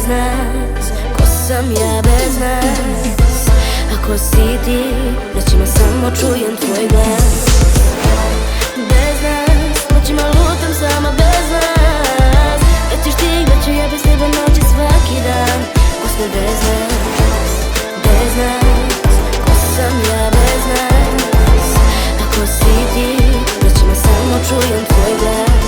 nas? Ko sam ja bez nas? Ako si ti, noćima samo čujem tvoj glas. Bez nas, noćima lutam sama bez nas. Gde ćeš ti, gde ću ja bez tebe noći svaki dan? Ko sme bez nas? Bez nas, ko sam ja bez nas? Ako si ti, noćima samo čujem tvoj glas.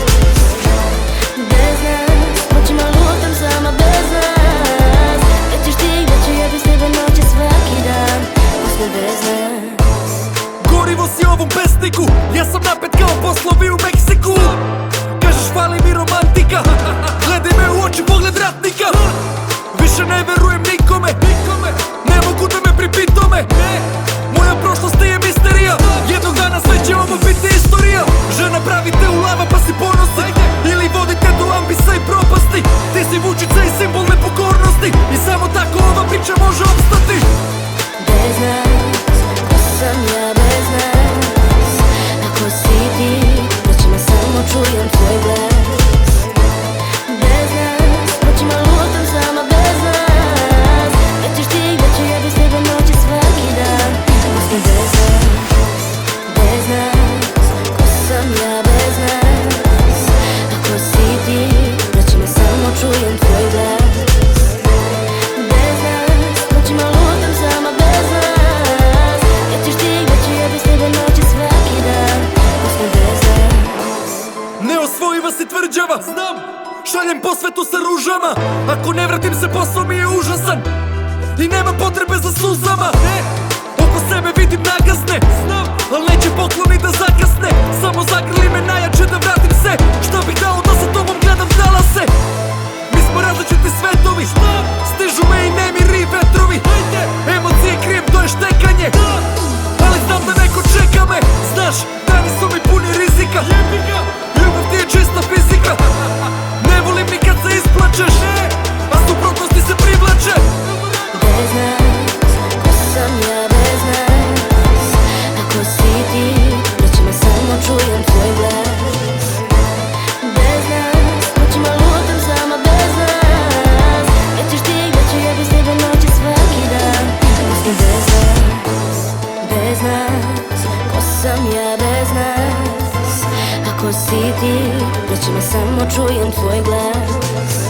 Bez nas, noćima lutam sama bez nas. Gde ćeš ti, gde ću ja bez tebe noći svaki dan? Ko sme bez nas? Gorivo si ovom pesniku, ja sam napet kao poslovi u Meksiku. Kažeš fali mi romantika, gledaj me u oči, pogled ratnika. Više ne verujem nikome, ne mogu da me pripitome. Moja prošlost je misterija, jednog dana sve će ovo biti istorija. Žena pravi te u lava pa si ponosi, ili vodi te do ambisa i propasti. Ti si vučica i simbol nepokornosti, i samo tako ova priča može opstati. Bez nas, ko sam ja bez nas? Ako si ti, noćima samo čujem tvoj glas. Bez nas, noćima lutam sama bez nas. Gde ćeš ti, gde ću ja bez tebe noći svaki dan? Ko sme bez nas? Bez nas, ko sam ja bez nas? Ako si ti, noćima samo čujem tvoj glas. Bez nas, noćima lutam sama bez nas. Gde ćeš ti, gde ću ja bez tebe noći svaki dan? Ko sme bez nas? Neosvojiva si tvrđava, znam, šaljem po svetu sa ružama. Ako ne vratim se, posao mi je užasan i nema potrebe za suzama. Oko sebe vidim nagazne, znam, al neće pokloni da zakasne. Samo zagrli me najjače da vratim se. Šta bih dao da sa tobom gledam talase? Mi smo različiti svetovi, stižu me i nemiri vetrovi. Emocije krijem, to je štekanje, ali znam da neko čeka me. Znaš, dani su mi puni rizika, ljubav ti je čista fizika. Ne volim ni kad se isplačeš, a suprotnosti se privlače. Bez nas, ko sam ja bez nas? Ako si ti, noćima samo čujem tvoj glas. Bez nas, noćima lutam sama bez nas. Gde ćeš ti, gde ću ja bez tebe noći svaki dan? Ko sme bez nas? Bez nas, ko sam ja bez nas? Ako si ti, noćima samo čujem tvoj glas.